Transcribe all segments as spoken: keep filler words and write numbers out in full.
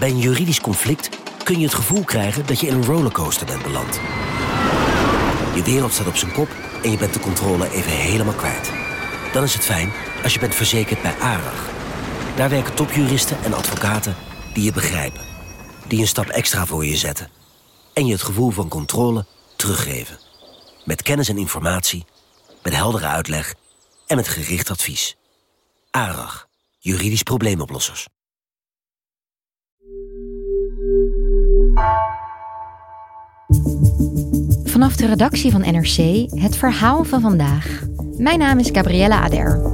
Bij een juridisch conflict kun je het gevoel krijgen dat je in een rollercoaster bent beland. Je wereld staat op zijn kop en je bent de controle even helemaal kwijt. Dan is het fijn als je bent verzekerd bij ARAG. Daar werken topjuristen en advocaten die je begrijpen. Die een stap extra voor je zetten. En je het gevoel van controle teruggeven. Met kennis en informatie, met heldere uitleg en met gericht advies. ARAG, juridisch probleemoplossers. Vanaf de redactie van N R C het verhaal van vandaag. Mijn naam is Gabriella Ader.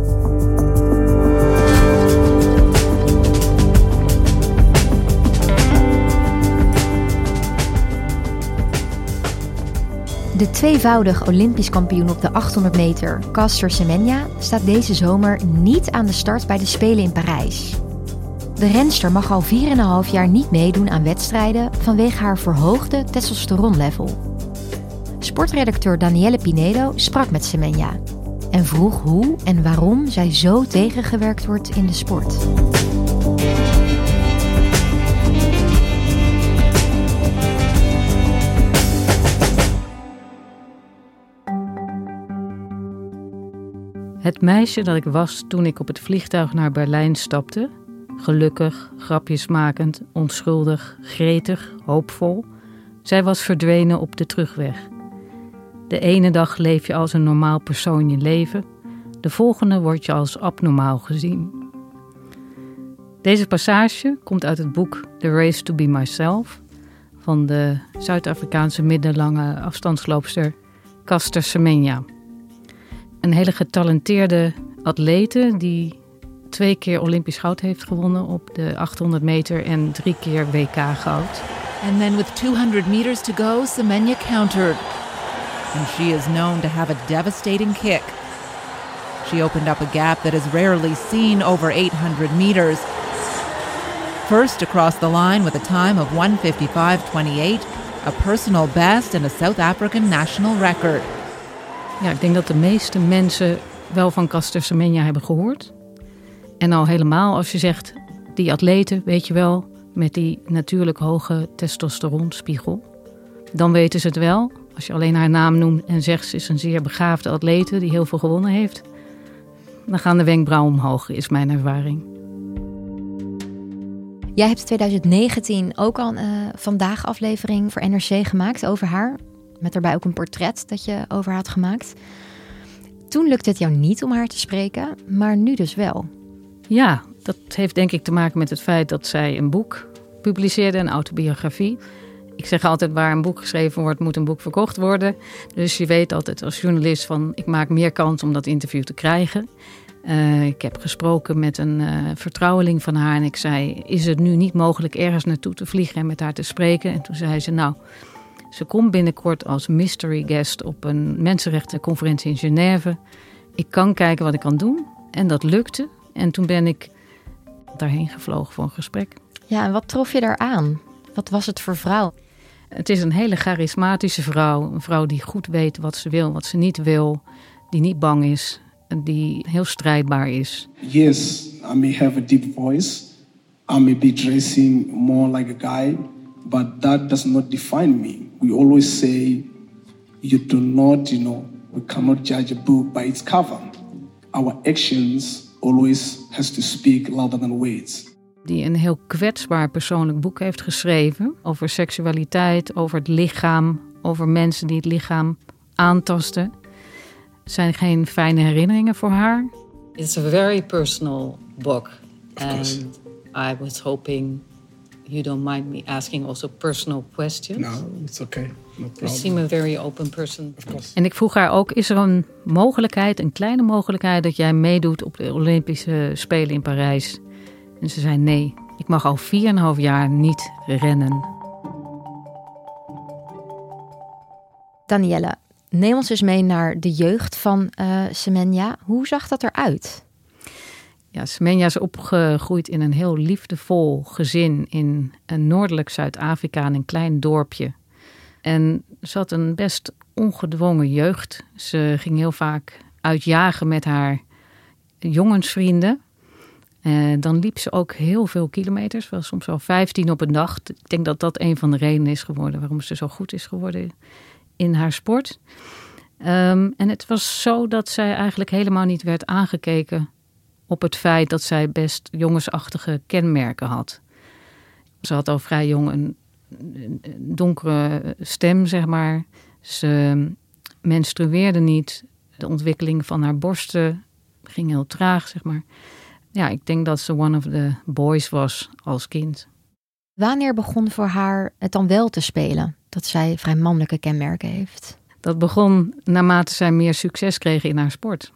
De tweevoudig Olympisch kampioen op de achthonderd meter, Caster Semenya, staat deze zomer niet aan de start bij de Spelen in Parijs. De renster mag al vier komma vijf jaar niet meedoen aan wedstrijden vanwege haar verhoogde testosteronlevel. Sportredacteur Danielle Pinedo sprak met Semenya en vroeg hoe en waarom zij zo tegengewerkt wordt in de sport. Het meisje dat ik was toen ik op het vliegtuig naar Berlijn stapte, gelukkig, grapjesmakend, onschuldig, gretig, hoopvol, zij was verdwenen op de terugweg. De ene dag leef je als een normaal persoon je leven, de volgende word je als abnormaal gezien. Deze passage komt uit het boek The Race to Be Myself van de Zuid-Afrikaanse middellange afstandsloopster Caster Semenya. Een hele getalenteerde atlete die twee keer Olympisch goud heeft gewonnen op de achthonderd meter en drie keer W K goud. And then with two hundred meters to go, Semenya countered. And she is known to have a devastating kick. She opened up a gap that is rarely seen over eight hundred meters. First across the line with a time of one fifty-five twenty-eight, a personal best and a South African national record. Ja, ik denk dat de meeste mensen wel van Caster Semenya hebben gehoord. En al helemaal als je zegt, die atleten, weet je wel, met die natuurlijk hoge testosteronspiegel. Dan weten ze het wel. Als je alleen haar naam noemt en zegt ze is een zeer begaafde atlete die heel veel gewonnen heeft. Dan gaan de wenkbrauwen omhoog, is mijn ervaring. Jij hebt twintig negentien ook al een uh, Vandaag aflevering voor N R C gemaakt over haar. Met daarbij ook een portret dat je over haar had gemaakt. Toen lukte het jou niet om haar te spreken, maar nu dus wel. Ja, dat heeft denk ik te maken met het feit dat zij een boek publiceerde, een autobiografie. Ik zeg altijd, waar een boek geschreven wordt, moet een boek verkocht worden. Dus je weet altijd als journalist van, ik maak meer kans om dat interview te krijgen. Uh, ik heb gesproken met een uh, vertrouweling van haar en ik zei, is het nu niet mogelijk ergens naartoe te vliegen en met haar te spreken? En toen zei ze, nou, ze komt binnenkort als mystery guest op een mensenrechtenconferentie in Genève. Ik kan kijken wat ik kan doen. En dat lukte. En toen ben ik daarheen gevlogen voor een gesprek. Ja, en wat trof je daar aan? Wat was het voor vrouw? Het is een hele charismatische vrouw. Een vrouw die goed weet wat ze wil, wat ze niet wil. Die niet bang is. Die heel strijdbaar is. Yes, I may have a deep voice. I may be dressing more like a guy. But that does not define me. We always say, you do not, you know, we cannot judge a book by its cover. Our actions always has to speak louder than words. Die een heel kwetsbaar persoonlijk boek heeft geschreven over seksualiteit, over het lichaam, over mensen die het lichaam aantasten. Het zijn geen fijne herinneringen voor haar. It's a very personal book. And I was hoping you don't mind me asking also personal questions. No, it's okay. No problem. You seem a very open person. Of course. En ik vroeg haar ook, is er een mogelijkheid, een kleine mogelijkheid, dat jij meedoet op de Olympische Spelen in Parijs? En ze zei nee, ik mag al vier en een half jaar niet rennen. Danielle, neem ons eens mee naar de jeugd van uh, Semenya. Hoe zag dat eruit? Ja, Semenya is opgegroeid in een heel liefdevol gezin in een noordelijk Zuid-Afrika, in een klein dorpje. En ze had een best ongedwongen jeugd. Ze ging heel vaak uitjagen met haar jongensvrienden. Uh, dan liep ze ook heel veel kilometers, wel soms wel vijftien op een dag. Ik denk dat dat een van de redenen is geworden waarom ze zo goed is geworden in haar sport. Um, en het was zo dat zij eigenlijk helemaal niet werd aangekeken op het feit dat zij best jongensachtige kenmerken had. Ze had al vrij jong een, een donkere stem, zeg maar. Ze menstrueerde niet. De ontwikkeling van haar borsten ging heel traag, zeg maar. Ja, ik denk dat ze one of the boys was als kind. Wanneer begon voor haar het dan wel te spelen dat zij vrij mannelijke kenmerken heeft? Dat begon naarmate zij meer succes kreeg in haar sport.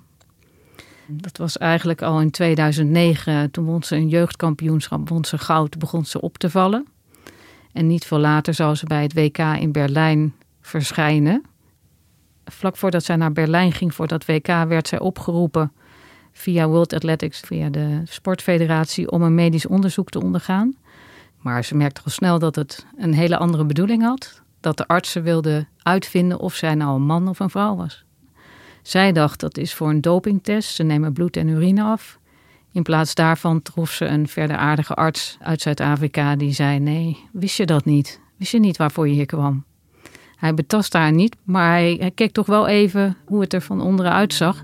Dat was eigenlijk al in tweeduizend negen, toen won ze een jeugdkampioenschap, won ze goud, begon ze op te vallen. En niet veel later zou ze bij het W K in Berlijn verschijnen. Vlak voordat zij naar Berlijn ging voor dat W K werd zij opgeroepen via World Athletics, via de sportfederatie, om een medisch onderzoek te ondergaan. Maar ze merkte al snel dat het een hele andere bedoeling had. Dat de artsen wilden uitvinden of zij nou een man of een vrouw was. Zij dacht dat is voor een dopingtest. Ze nemen bloed en urine af. In plaats daarvan trof ze een verder aardige arts uit Zuid-Afrika die zei: nee, wist je dat niet? Wist je niet waarvoor je hier kwam? Hij betastte haar niet, maar hij, hij keek toch wel even hoe het er van onderen uitzag.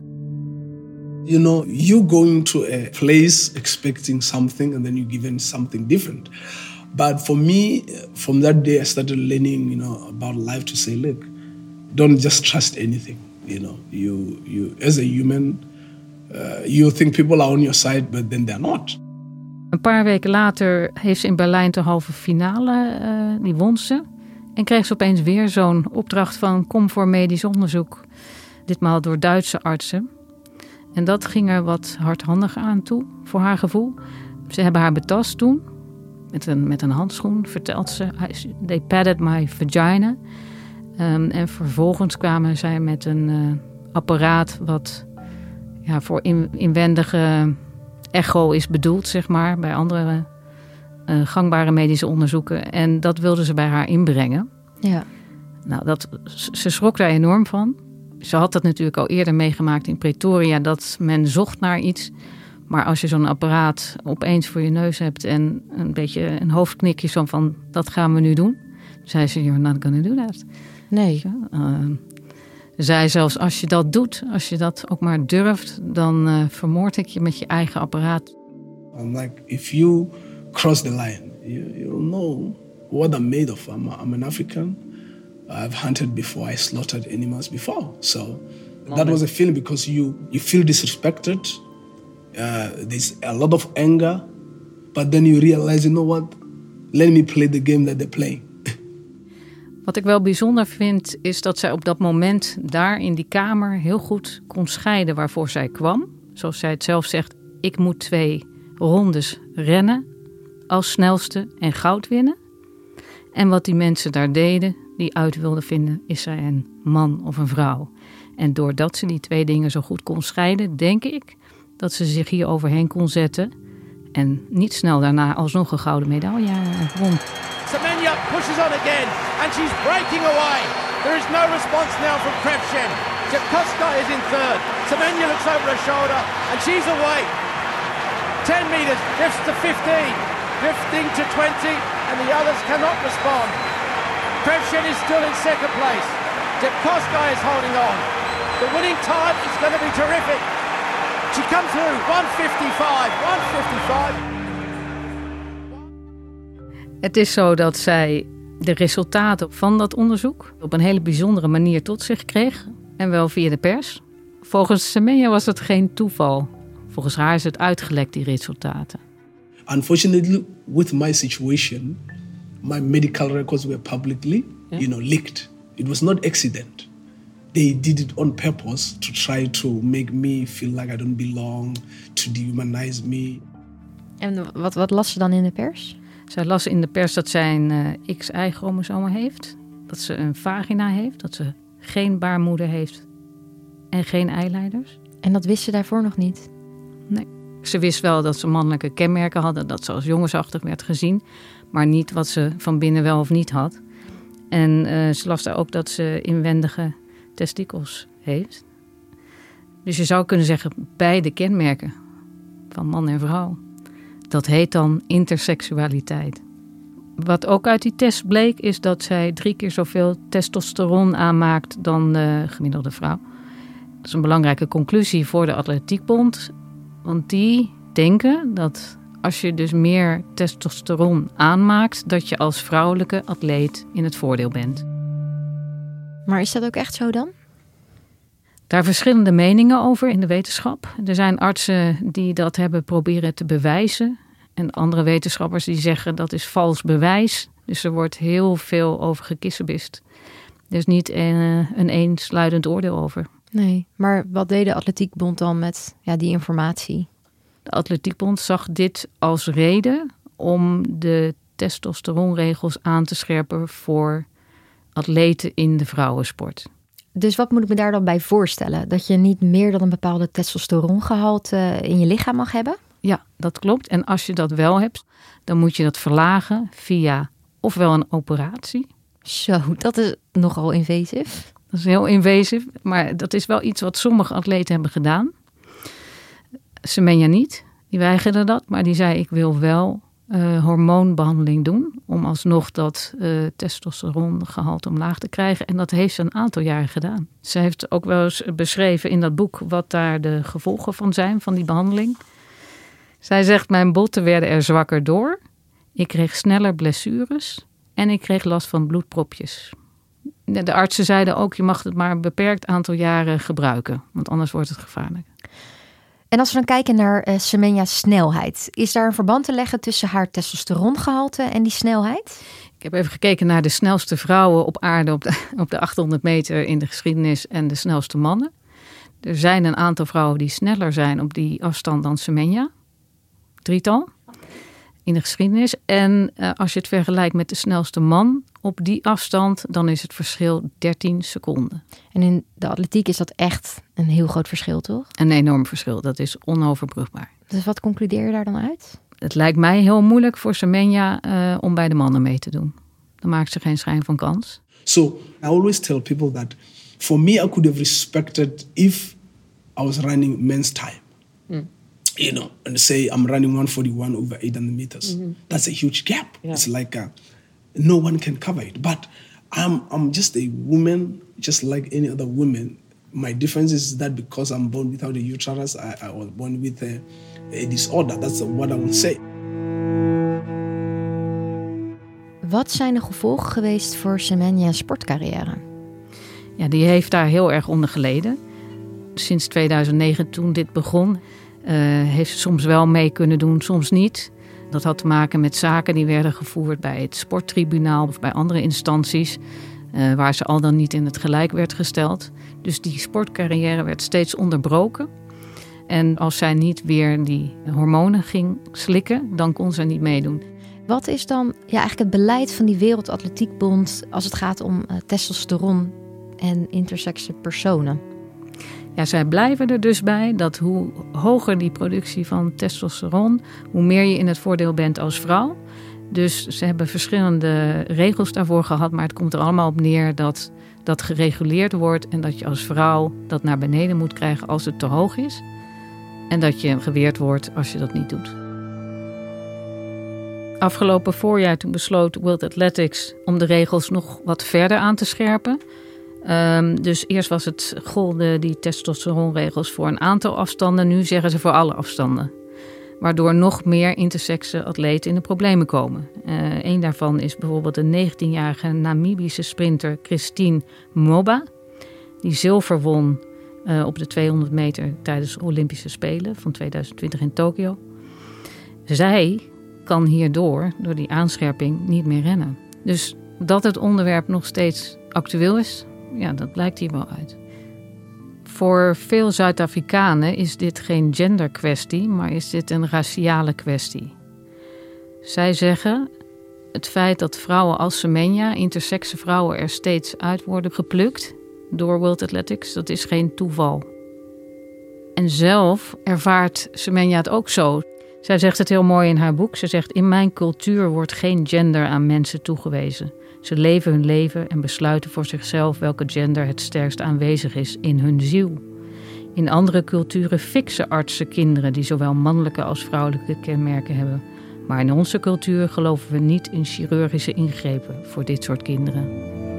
You know, you going to a place expecting something and then you given something different. But for me, from that day I started learning, you know, about life to say, look, don't just trust anything. You know, you you as a human, uh, you think people are on your side, but then they're not. Een paar weken later heeft ze in Berlijn de halve finale, uh, die won ze. En kreeg ze opeens weer zo'n opdracht van kom voor medisch onderzoek. Ditmaal door Duitse artsen. En dat ging er wat hardhandig aan toe, voor haar gevoel. Ze hebben haar betast toen, met een, met een handschoen, vertelt ze. They patted my vagina. Um, en vervolgens kwamen zij met een uh, apparaat wat ja, voor in, inwendige echo is bedoeld, zeg maar, bij andere uh, gangbare medische onderzoeken. En dat wilden ze bij haar inbrengen. Ja. Nou, dat, ze schrok daar enorm van. Ze had dat natuurlijk al eerder meegemaakt in Pretoria, dat men zocht naar iets. Maar als je zo'n apparaat opeens voor je neus hebt en een beetje een hoofdknikje zo van, dat gaan we nu doen. Zei ze, you're not gonna do that. Nee. Uh, zei zelfs, als je dat doet, als je dat ook maar durft, dan uh, vermoord ik je met je eigen apparaat. I'm like, if you cross the line, you, you'll know what I'm made of. I'm, I'm an African. I've hunted before, I slaughtered animals before. So that was a feeling because you, you feel disrespected. Uh, there's a lot of anger. But then you realize, you know what? Let me play the game that they're playing. Wat ik wel bijzonder vind, is dat zij op dat moment daar in die kamer heel goed kon scheiden waarvoor zij kwam. Zoals zij het zelf zegt, ik moet twee rondes rennen als snelste en goud winnen. En wat die mensen daar deden, die uit wilden vinden, is zij een man of een vrouw. En doordat ze die twee dingen zo goed kon scheiden, denk ik dat ze zich hier overheen kon zetten. En niet snel daarna alsnog een gouden medaille won. Semenya pushes on again, and she's breaking away. There is no response now from Krebshen. Jakoska is in third. Semenya looks over her shoulder, and she's away. ten metres, drifts to fifteen, drifting to twenty, and the others cannot respond. Krebshen is still in second place. Jakoska is holding on. The winning time is going to be terrific. She comes through, one fifty-five, one fifty-five. Het is zo dat zij de resultaten van dat onderzoek op een hele bijzondere manier tot zich kreeg. En wel via de pers. Volgens Semenya was het geen toeval. Volgens haar is het uitgelekt, die resultaten. Unfortunately, with my situation, my medical records were publicly, yeah. you know, leaked. It was not accident. They did it on purpose to try to make me feel like I don't belong, to dehumanize me. En wat, wat las ze dan in de pers? Zij las in de pers dat zij een uh, X Y-chromosoom heeft. Dat ze een vagina heeft. Dat ze geen baarmoeder heeft. En geen eileiders. En dat wist ze daarvoor nog niet? Nee. Ze wist wel dat ze mannelijke kenmerken hadden. Dat ze als jongensachtig werd gezien. Maar niet wat ze van binnen wel of niet had. En uh, ze las daar ook dat ze inwendige testikels heeft. Dus je zou kunnen zeggen beide kenmerken. Van man en vrouw. Dat heet dan interseksualiteit. Wat ook uit die test bleek is dat zij drie keer zoveel testosteron aanmaakt dan de gemiddelde vrouw. Dat is een belangrijke conclusie voor de Atletiekbond. Want die denken dat als je dus meer testosteron aanmaakt, dat je als vrouwelijke atleet in het voordeel bent. Maar is dat ook echt zo dan? Daar verschillende meningen over in de wetenschap. Er zijn artsen die dat hebben proberen te bewijzen. En andere wetenschappers die zeggen dat is vals bewijs. Dus er wordt heel veel over gekissebist. Er is niet een, een eensluidend oordeel over. Nee, maar wat deed de Atletiekbond dan met ja, die informatie? De Atletiekbond zag dit als reden om de testosteronregels aan te scherpen voor atleten in de vrouwensport. Dus wat moet ik me daar dan bij voorstellen? Dat je niet meer dan een bepaalde testosterongehalte in je lichaam mag hebben? Ja, dat klopt. En als je dat wel hebt, dan moet je dat verlagen via ofwel een operatie. Zo, dat is nogal invasief. Dat is heel invasief, maar dat is wel iets wat sommige atleten hebben gedaan. Semenya niet, die weigerde dat, maar die zei ik wil wel uh, hormoonbehandeling doen om alsnog dat uh, testosterongehalte omlaag te krijgen. En dat heeft ze een aantal jaren gedaan. Ze heeft ook wel eens beschreven in dat boek wat daar de gevolgen van zijn, van die behandeling. Zij zegt, mijn botten werden er zwakker door. Ik kreeg sneller blessures en ik kreeg last van bloedpropjes. De artsen zeiden ook, je mag het maar een beperkt aantal jaren gebruiken, want anders wordt het gevaarlijk. En als we dan kijken naar uh, Semenya's snelheid, is daar een verband te leggen tussen haar testosterongehalte en die snelheid? Ik heb even gekeken naar de snelste vrouwen op aarde op de, op de achthonderd meter in de geschiedenis en de snelste mannen. Er zijn een aantal vrouwen die sneller zijn op die afstand dan Semenya. Drietal in de geschiedenis. En uh, als je het vergelijkt met de snelste man op die afstand, dan is het verschil dertien seconden. En in de atletiek is dat echt een heel groot verschil, toch? Een enorm verschil. Dat is onoverbrugbaar. Dus wat concludeer je daar dan uit? Het lijkt mij heel moeilijk voor Semenya uh, om bij de mannen mee te doen. Dan maakt ze geen schijn van kans. So I always tell people that for me I could have respected if I was running men's time. Mm. You know, and say I'm running one forty-one over eight hundred meters. Mm-hmm. That's a huge gap. Yeah. It's like a, no one can cover it. But I'm I'm just a woman, just like any other woman. My difference is that because I'm born without a uterus, I, I was born with a, a disorder. That's what I would say. Wat zijn de gevolgen geweest voor Semenya's sportcarrière? Ja, die heeft daar heel erg onder geleden. Sinds tweeduizend negen, toen dit begon, Uh, heeft ze soms wel mee kunnen doen, soms niet. Dat had te maken met zaken die werden gevoerd bij het sporttribunaal of bij andere instanties, uh, waar ze al dan niet in het gelijk werd gesteld. Dus die sportcarrière werd steeds onderbroken. En als zij niet weer die hormonen ging slikken, dan kon ze niet meedoen. Wat is dan ja, eigenlijk het beleid van die Wereldatletiekbond als het gaat om uh, testosteron en intersexe personen? Ja, zij blijven er dus bij dat hoe hoger die productie van testosteron, hoe meer je in het voordeel bent als vrouw. Dus ze hebben verschillende regels daarvoor gehad, maar het komt er allemaal op neer dat dat gereguleerd wordt en dat je als vrouw dat naar beneden moet krijgen als het te hoog is. En dat je geweerd wordt als je dat niet doet. Afgelopen voorjaar toen besloot World Athletics om de regels nog wat verder aan te scherpen. Um, dus eerst was het golden die testosteronregels voor een aantal afstanden. Nu zeggen ze voor alle afstanden. Waardoor nog meer intersexe atleten in de problemen komen. Uh, een daarvan is bijvoorbeeld de negentienjarige Namibische sprinter Christine Moba. Die zilver won uh, op de tweehonderd meter tijdens de Olympische Spelen van tweeduizend twintig in Tokio. Zij kan hierdoor, door die aanscherping, niet meer rennen. Dus dat het onderwerp nog steeds actueel is, ja, dat blijkt hier wel uit. Voor veel Zuid-Afrikanen is dit geen genderkwestie, maar is dit een raciale kwestie. Zij zeggen, het feit dat vrouwen als Semenya, intersexe vrouwen, er steeds uit worden geplukt door World Athletics, dat is geen toeval. En zelf ervaart Semenya het ook zo. Zij zegt het heel mooi in haar boek. Ze zegt, in mijn cultuur wordt geen gender aan mensen toegewezen. Ze leven hun leven en besluiten voor zichzelf welke gender het sterkst aanwezig is in hun ziel. In andere culturen fixen artsen kinderen die zowel mannelijke als vrouwelijke kenmerken hebben. Maar in onze cultuur geloven we niet in chirurgische ingrepen voor dit soort kinderen.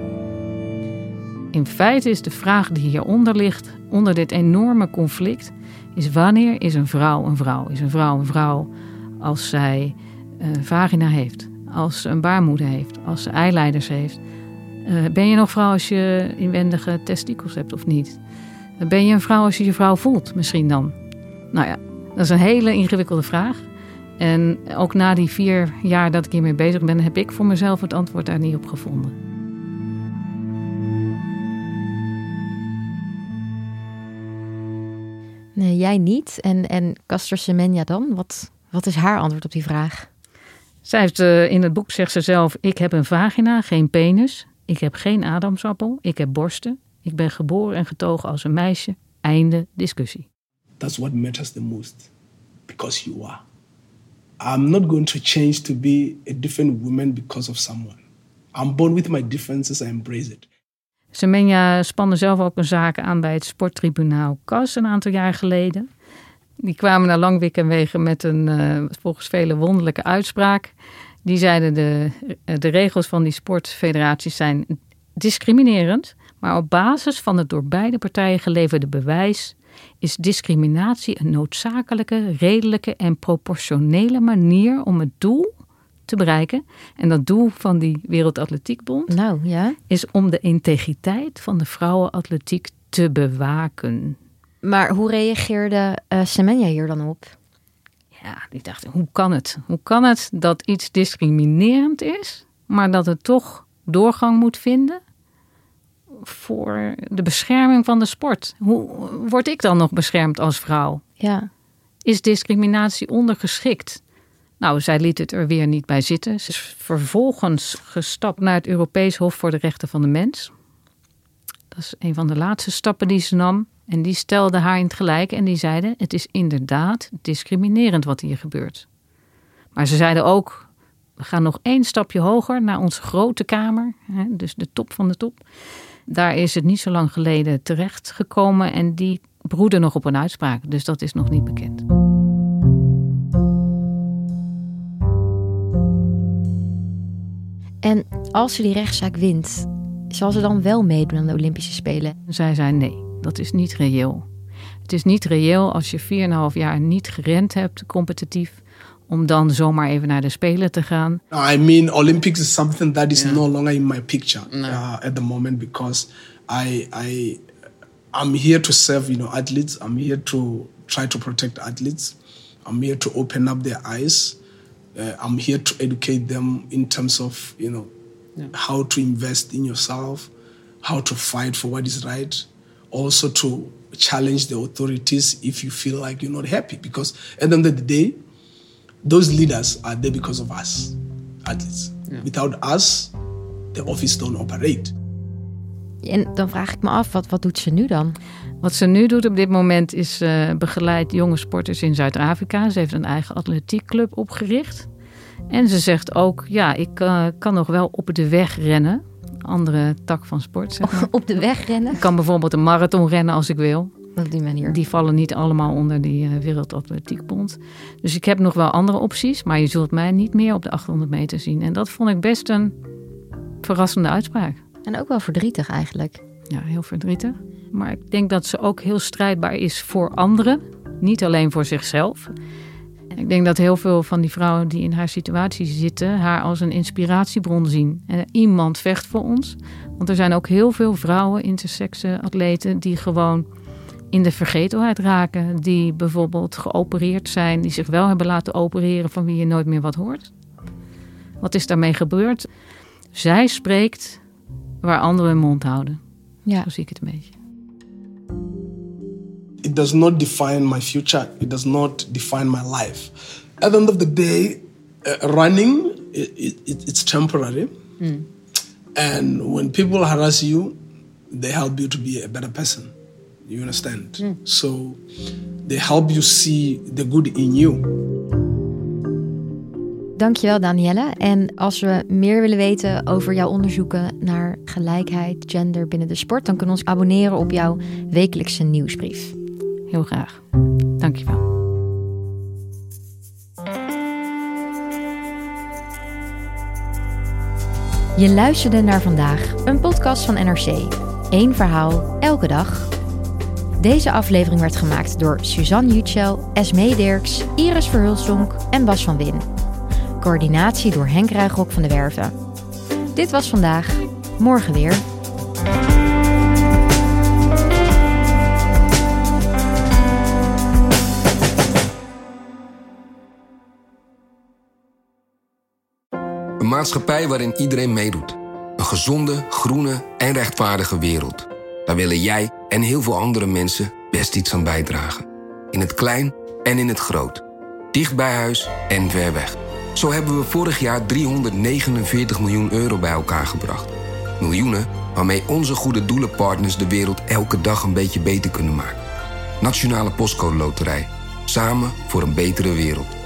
In feite is de vraag die hieronder ligt, onder dit enorme conflict, is wanneer is een vrouw een vrouw? Is een vrouw een vrouw als zij een vagina heeft, als ze een baarmoeder heeft, als ze eileiders heeft? Uh, ben je nog vrouw als je inwendige testikels hebt of niet? Ben je een vrouw als je je vrouw voelt misschien dan? Nou ja, dat is een hele ingewikkelde vraag. En ook na die vier jaar dat ik hiermee bezig ben, heb ik voor mezelf het antwoord daar niet op gevonden. Nee, jij niet. En, en Caster Semenya dan? Wat, wat is haar antwoord op die vraag? Zij heeft uh, in het boek zegt ze zelf: ik heb een vagina, geen penis. Ik heb geen adamsappel. Ik heb borsten. Ik ben geboren en getogen als een meisje. Einde discussie. That's what matters the most. Because you are. I'm not going to change to be a different woman because of someone. I'm born with my differences. I embrace it. Semenya spande zelf ook een zaak aan bij het sporttribunaal C A S een aantal jaar geleden. Die kwamen naar lang wik en wegen met een uh, volgens velen wonderlijke uitspraak. Die zeiden de, de regels van die sportfederaties zijn discriminerend. Maar op basis van het door beide partijen geleverde bewijs is discriminatie een noodzakelijke, redelijke en proportionele manier om het doel te bereiken. En dat doel van die Wereldatletiekbond nou, ja. is om de integriteit van de vrouwenatletiek te bewaken. Maar hoe reageerde uh, Semenya hier dan op? Ja, die dacht, hoe kan het? Hoe kan het dat iets discriminerend is, maar dat het toch doorgang moet vinden voor de bescherming van de sport? Hoe word ik dan nog beschermd als vrouw? Ja. Is discriminatie ondergeschikt? Nou, zij liet het er weer niet bij zitten. Ze is vervolgens gestapt naar het Europees Hof voor de Rechten van de Mens. Dat is een van de laatste stappen die ze nam. En die stelde haar in het gelijk en die zeiden: het is inderdaad discriminerend wat hier gebeurt. Maar ze zeiden ook: we gaan nog één stapje hoger naar onze grote kamer. Hè, dus de top van de top. Daar is het niet zo lang geleden terecht gekomen en die broedde nog op een uitspraak. Dus dat is nog niet bekend. En als ze die rechtszaak wint, zal ze dan wel meedoen aan de Olympische Spelen? Zij zei nee, dat is niet reëel. Het is niet reëel als je vier en een half jaar niet gerend hebt, competitief, om dan zomaar even naar de Spelen te gaan. I mean, Olympics is something that is yeah. no longer in my picture no. uh, at the moment because I, I, I'm here to serve, you know, athletes. I'm here to try to protect athletes. I'm here to open up their eyes. Uh, I'm here to educate them in terms of, you know, yeah. how to invest in yourself, how to fight for what is right. Also to challenge the authorities if you feel like you're not happy. Because at the end of the day, those leaders are there because of us, athletes. Yeah. Without us, the office don't operate. En dan vraag ik me af, wat, wat doet ze nu dan? Wat ze nu doet op dit moment is uh, begeleid jonge sporters in Zuid-Afrika. Ze heeft een eigen atletiekclub opgericht. En ze zegt ook, ja, ik uh, kan nog wel op de weg rennen. Andere tak van sport, zeg maar. Op de weg rennen? Ik kan bijvoorbeeld een marathon rennen als ik wil. Op die manier. Die vallen niet allemaal onder die uh, Wereldatletiekbond. Dus ik heb nog wel andere opties. Maar je zult mij niet meer op de achthonderd meter zien. En dat vond ik best een verrassende uitspraak. En ook wel verdrietig eigenlijk. Ja, heel verdrietig. Maar ik denk dat ze ook heel strijdbaar is voor anderen. Niet alleen voor zichzelf. Ik denk dat heel veel van die vrouwen die in haar situatie zitten haar als een inspiratiebron zien. En iemand vecht voor ons. Want er zijn ook heel veel vrouwen, intersexe atleten, die gewoon in de vergetelheid raken. Die bijvoorbeeld geopereerd zijn, die zich wel hebben laten opereren, van wie je nooit meer wat hoort. Wat is daarmee gebeurd? Zij spreekt waar anderen hun mond houden. Ja. Zo zie ik het een beetje. It does not define my future. It does not define my life. At the end of the day, uh, running, it, it, it's temporary. Mm. And when people harass you, they help you to be a better person. You understand? Mm. So they help you see the good in you. Dankjewel, Danielle. En als we meer willen weten over jouw onderzoeken naar gelijkheid, gender binnen de sport, dan kunnen we ons abonneren op jouw wekelijkse nieuwsbrief. Heel graag. Dankjewel. Je luisterde naar Vandaag, een podcast van N R C. Eén verhaal, elke dag. Deze aflevering werd gemaakt door Suzanne Jutschel, Esmee Dirks, Iris Verhulsdonk en Bas van Win. Coördinatie door Henk Ruigrok van de Werven. Dit was Vandaag, morgen weer. Een maatschappij waarin iedereen meedoet. Een gezonde, groene en rechtvaardige wereld. Daar willen jij en heel veel andere mensen best iets aan bijdragen. In het klein en in het groot. Dicht bij huis en ver weg. Zo hebben we vorig jaar driehonderdnegenenveertig miljoen euro bij elkaar gebracht. Miljoenen waarmee onze goede doelenpartners de wereld elke dag een beetje beter kunnen maken. Nationale Postcode Loterij. Samen voor een betere wereld.